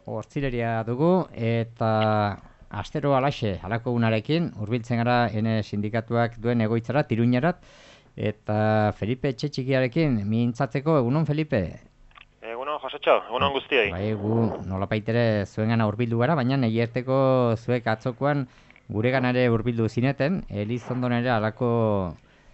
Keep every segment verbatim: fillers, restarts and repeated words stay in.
Hortzileria dugu eta astero alaxe, halako unarekin, hurbiltzen gara ene sindikatuak duen egoitzara, Tiruñarat, eta Felipe Etxetxikiarekin mintzatzeko, egunon Felipe? Egunon, Josetxo, egunon guztioi. Bai, gu nolapaitere zuengana hurbildu gara, baina egierteko zuek atzokoan gure ganare hurbildu zineten, Elizondon ere halako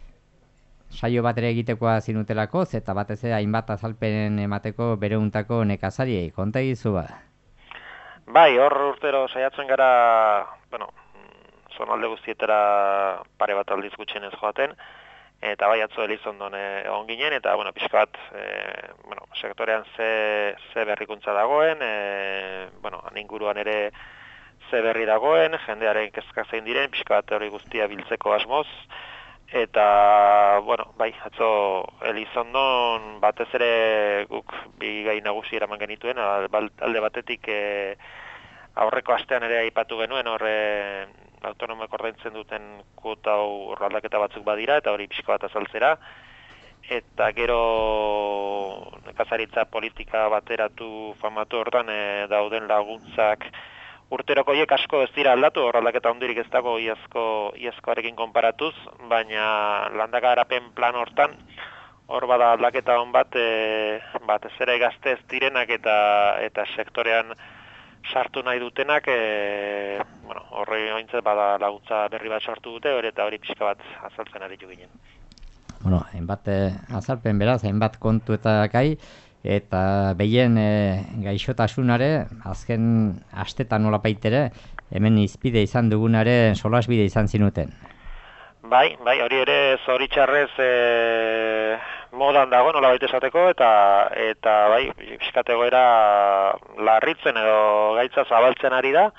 saio bat ere egitekoa zinutelako, eta batez ere hainbat azalpen emateko bereuntako nekazariei, konta egizu ba? Bai, hor urtero saiatzen gara, bueno, zonalde guztietara pare bat aldiz gutxienez joaten, eta bai atzo Elizondon egon ginen, eta, bueno, pixka bat, e, bueno, sektorean ze, ze berrikuntza dagoen, e, bueno, aninguruan ere ze berri dagoen, jendearen kezka zein diren, pixka bat hori guztia biltzeko asmoz, eta, bueno, bai, atzo Elizondon batez ere guk bi gai nagusi eraman genituen, alde batetik e, aurreko astean ere aipatu genuen, horre autonomoek ordaintzen duten kuota aldaketa batzuk badira, eta hori pixko bat azaltzera, eta gero nekazaritza politika bateratu famatu hortan e, dauden laguntzak urteroko hiek asko ez dira aldatu, hor aldaketa hondirik ez dago iazko, iazkoarekin konparatuz, baina landaka garapen plan hortan, hor bada aldaketa hon bat, e, batez ere gazte ez direnak eta, eta sektorean sartu nahi dutenak, e, bueno, horre ointzat bada laguntza berri bat sartu dute, hori eta hori pixka bat azaltzen ari ginen. Bueno, hainbat eh, azalpen beraz, hainbat kontu eta gai, eta behien e, gaixotasunare, azken astetan nolapaitere, hemen izpide izan dugunare solasbide izan zinuten. Bai, bai, hori ere zoritxarrez e, modan dago, nola baita esateko, eta, eta bai, pixkategoera larritzen edo gaitza zabaltzen ari da,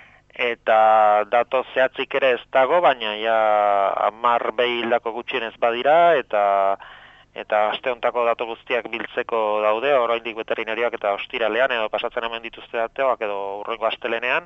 eta dato zehatzik ere ez dago, baina ja hamar behi hildako gutxienez badira, eta eta aste hontako datu guztiak biltzeko daude, oraindik veterinariak eta ostiralean edo pasatzen hemen dituzte dateoak edo urrengo astelenean,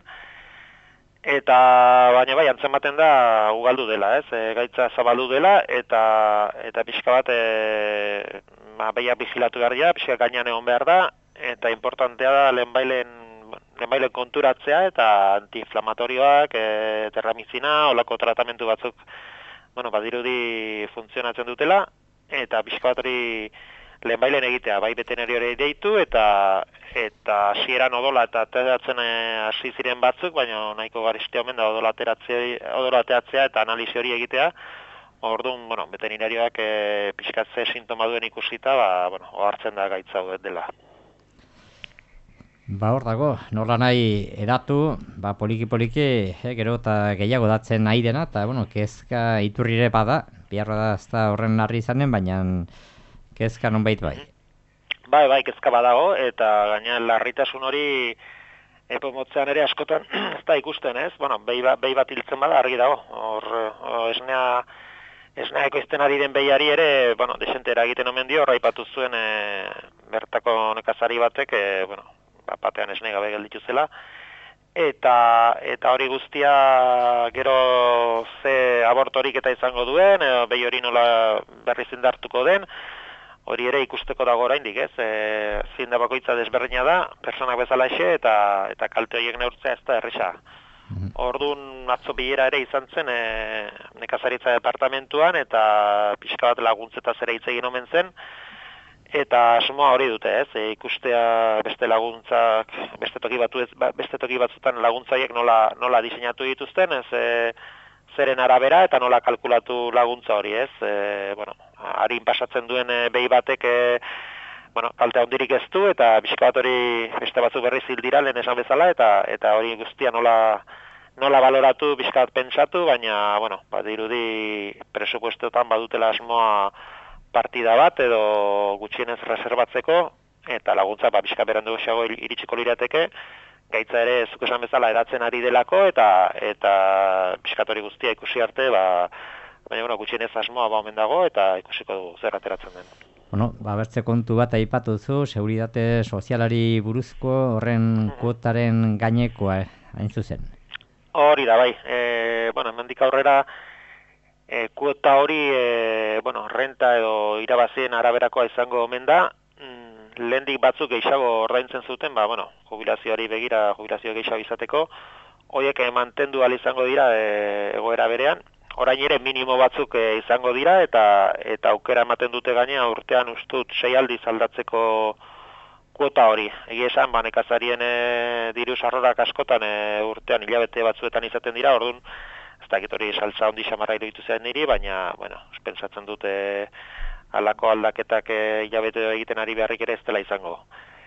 eta baina bai, antzematen da ugaldu dela, ez, e, gaitza zabaldu dela, eta eta pixka bat e, ba, behiak vigilatu behar dira, pixka gainean egon behar da, eta importantea da lehenbailen lehenbailen konturatzea eta antiinflamatorioak, e, terramizina, olako tratamentu batzuk, bueno, badirudi funtzionatzen dutela, eta pixka bat hori lehenbailen egitea, bai veterinariore deitu, eta eta hasieran odola eta ateratzen hasi ziren batzuk, baina nahiko garestia omen da odola ateratzea eta analisi hori egitea. Orduan, bueno, veterinarioak e, pixka ze sintoma duen ikusita, ba, bueno, ohartzen da gaitza dela. Ba hor dago, nola nahi edatu, ba poliki-poliki, eh, gero eta gehiago datzen nahi dena, eta bueno, kezka iturrire bada, biharra da ez da horren narri izanen, baina kezka nonbait bai. Bai, bai, kezka badago, eta gaina larritasun hori epo motzean ere askotan ez da ikusten, ez? Bueno, behi bat, behi bat hiltzen bada argi dago, hor esnea, esnea ekoizten ari den behiari ere, bueno, desente eragiten omen dio, horraipatu zuen e, bertako nekazari batek, e, bueno, batean esne gabe gelditu zela, eta eta hori guztia gero ze abortorik eta izango duen, edo behi hori nola berriz indartuko den, hori ere ikusteko dago oraindik, ez? E, zinda bakoitza desberdina da, personak bezala exe, eta, eta kalte horiek neurtzea ez da erresa. Orduan atzo bilera ere izan zen e, nekazaritza departamentuan, eta pixka bat laguntzetaz ere hitz egin omen zen, eta asmoa hori dute, ez? E, ikustea beste laguntzak, beste toki batu ez, beste toki batzutan laguntzaiek nola nola diseinatu dituzten, ez? E, zeren arabera eta nola kalkulatu laguntza hori, ez? E, bueno, harin pasatzen duen e, behi batek e, bueno, kalte handirik ez du, eta pixka bat hori beste batzuk berriz hil dira lehen esan bezala, eta eta hori guztia nola nola baloratu, pixka bat pentsatu, baina, bueno, badirudi presupuestotan badutela asmoa partida bat edo gutxienez reservatzeko, eta laguntza ba, pixka berandu xago iritsiko lirateke, gaitza ere zuk esan bezala edatzen ari delako, eta eta pixkatori guztia ikusi arte, ba, baina bueno, gutxienez asmoa ba omen dago, eta ikusiko dugu zer ateratzen den. Bueno, ba, bertze kontu bat aipatu zu, seguritate sozialari buruzko horren kuotaren gainekoa, hain zuzen. Hori da, bai. E, bueno, hemendik aurrera, E, kuota hori, e, bueno, renta edo irabazien araberakoa izango omen da, mm, lehendik batzuk gehiago ordaintzen zuten, ba, bueno, jubilazioari begira jubilazio gehiago izateko, horiek mantendu ahal izango dira e, egoera berean, orain ere minimo batzuk e, izango dira, eta eta aukera ematen dute gainea urtean ustut sei aldiz aldatzeko kuota hori. Egia esan, ba, nekazarien e, diru sarrorak askotan e, urtean hilabete batzuetan izaten dira, orduan, ez dakit hori saltza ondi xamarra iruditu zen niri, baina, bueno, pentsatzen dute halako aldaketak e, hilabete egiten ari beharrik ere ez dela izango.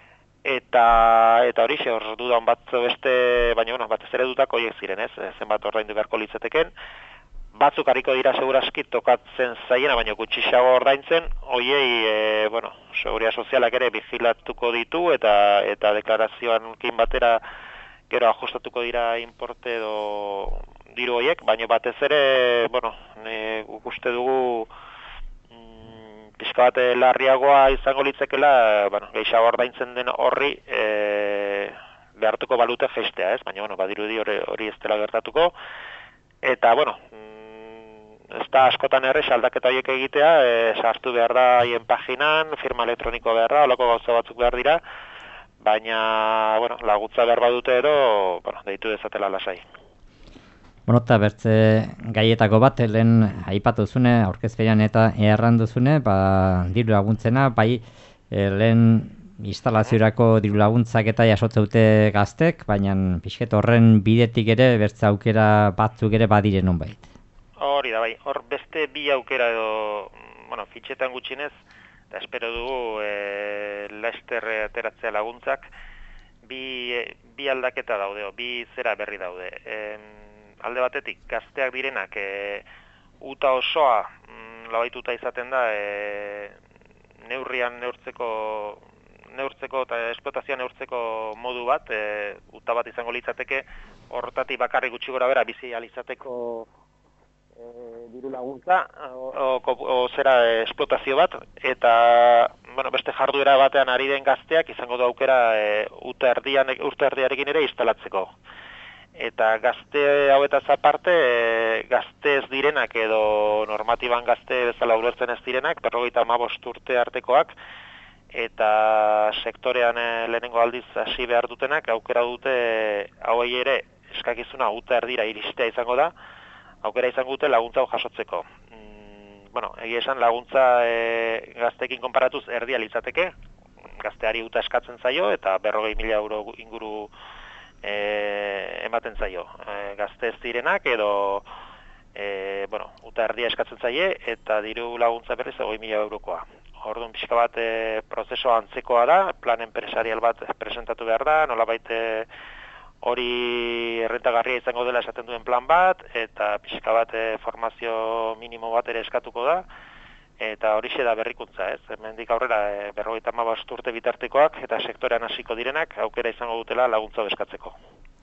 Eta eta hori xe, hor dudan bat beste, baina, bueno, bat ez ere dutako horiek ziren, ez? Zenbat ordaindu beharko litzateken. Batzuk hariko dira seguraski tokatzen zaiena, baina gutxixago ordaintzen, hoiei, e, bueno, seguridad sozialak ere vigilatuko ditu eta eta deklarazioanekin batera gero ajustatuko dira inporte edo diru horiek, baina batez ere, bueno, ne, uste dugu mm, pixka bat larriagoa izango litzekela, bueno, gehiago ordaintzen den horri e, behartuko balute festea, ez? Baina, bueno, badirudi hori, hori ez dela gertatuko. Eta, bueno, ez da askotan errez aldaketa horiek egitea, e, sartu behar da haien paginan, firma elektroniko behar da, holako gauza batzuk behar dira, baina, bueno, laguntza behar badute edo, bueno, deitu dezatela lasai. Bueno, eta bertze gaietako bat, lehen aipatu zune, aurkezfeian eta errandu zune, ba, diru laguntzena, bai, e, lehen instalaziorako diru laguntzak eta jasotze dute gaztek, baina pixket horren bidetik ere, bertze aukera batzuk ere badire nonbait. Hori da, bai, hor beste bi aukera edo, bueno, fitxetan gutxinez, eta espero dugu e, Laster ateratzea laguntzak, bi, e, bi aldaketa daude, bi zera berri daude. E, alde batetik, gazteak direnak, e, uta osoa mm, labaituta izaten da, e, neurrian neurtzeko, neurtzeko eta esplotazioa neurtzeko modu bat, e, uta bat izango litzateke, horretatik bakarrik gutxi gora bera bizi ahal izateko E, diru laguntza o, o, o zera e, esplotazio bat, eta bueno, beste jarduera batean ari den gazteak izango du aukera e, urte erdian, urte erdiarekin ere instalatzeko. Eta gazte hauetaz aparte, e, gazte ez direnak edo normatiban gazte bezala ulertzen ez direnak, berrogeita hamabost urte artekoak, eta sektorean e, lehenengo aldiz hasi behar dutenak, aukera dute e, hauei ere eskakizuna urte erdira iristea izango da, aukera izango dute laguntza hau jasotzeko. Mm, bueno, egia esan laguntza e, gazteekin konparatuz erdia litzateke, gazteari uta eskatzen zaio eta berrogei mila euro inguru e, ematen zaio. E, gazte ez direnak edo e, bueno, uta erdia eskatzen zaie eta diru laguntza berriz hogei mila eurokoa. Orduan pixka bat e, prozeso antzekoa da, plan enpresarial bat presentatu behar da, nolabait e, hori errentagarria izango dela esaten duen plan bat, eta pixka bat e, formazio minimo bat ere eskatuko da, eta horixe da berrikuntza, ez? Hemendik aurrera e, berrogeita hamabost urte bitartekoak eta sektorean hasiko direnak aukera izango dutela laguntza eskatzeko.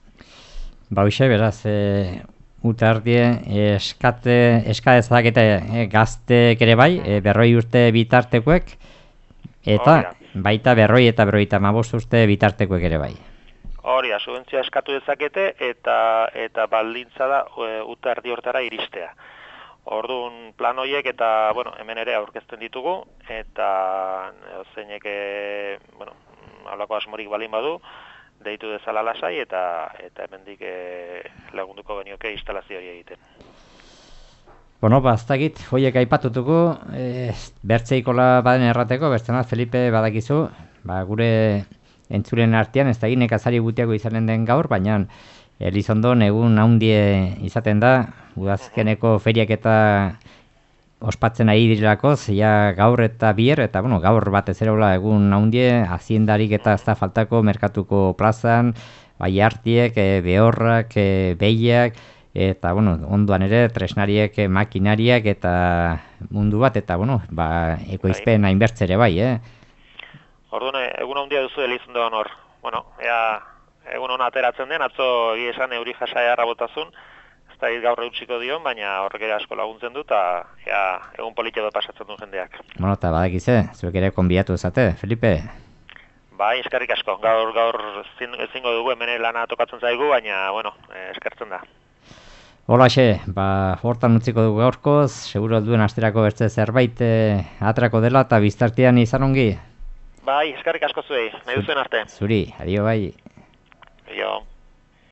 Ba, hoxe, beraz, e, utardie eskate, eskadezak eta e, gaztek ere bai, e, berroi urte bitartekoek, eta baita berroi eta berrogeita hamabost urte bitartekoek ere bai. Hori da, subentzioa eskatu dezakete eta eta baldintza da e, uta erdi hortara iristea. Orduan plan horiek eta, bueno, hemen ere aurkezten ditugu eta zeinek, e, bueno, halako asmorik balin badu, deitu dezala lasai eta eta hemendik e, lagunduko genioke instalazio hori egiten. Bueno, bastakit, hoiek aipatutuko, e, bertzeikola baden errateko, bestena Felipe badakizu, ba, gure entzulen artean, ez da egin nekazari gutiago izanen den gaur, baina Elizondon egun haundie izaten da, udazkeneko feriak eta ospatzen ari direlako, zeia gaur eta bier, eta bueno, gaur batez ere hola egun haundie, haziendarik eta ez da faltako merkatuko plazan, bai hartiek, e, behorrak, e, behiak, eta bueno, onduan ere tresnariek, e, makinariak eta mundu bat, eta bueno, ba, ekoizpen hainbertzere bai, eh? Orduan, egun handia duzu Elizondoan hor. Bueno, ea, egun hona ateratzen den, atzo egia esan euri jasa eharra botazun, ez da gaur eutxiko dion, baina horrek ere asko laguntzen du, eta ea, egun politxe dut pasatzen duen jendeak. Bueno, eta badakize, zuek ere konbiatu ezate, Felipe? Bai, eskerrik asko. Gaur, gaur ezingo dugu hemen lana tokatzen zaigu, baina, bueno, eskertzen da. Holaxe, ba, hortan utziko dugu gaurkoz, seguro duen asterako bertze zerbait eh, atrako dela, eta biztartian izan ongi? Bai, eskerrik asko zuei, nahi duzuen arte. Zuri, adio bai.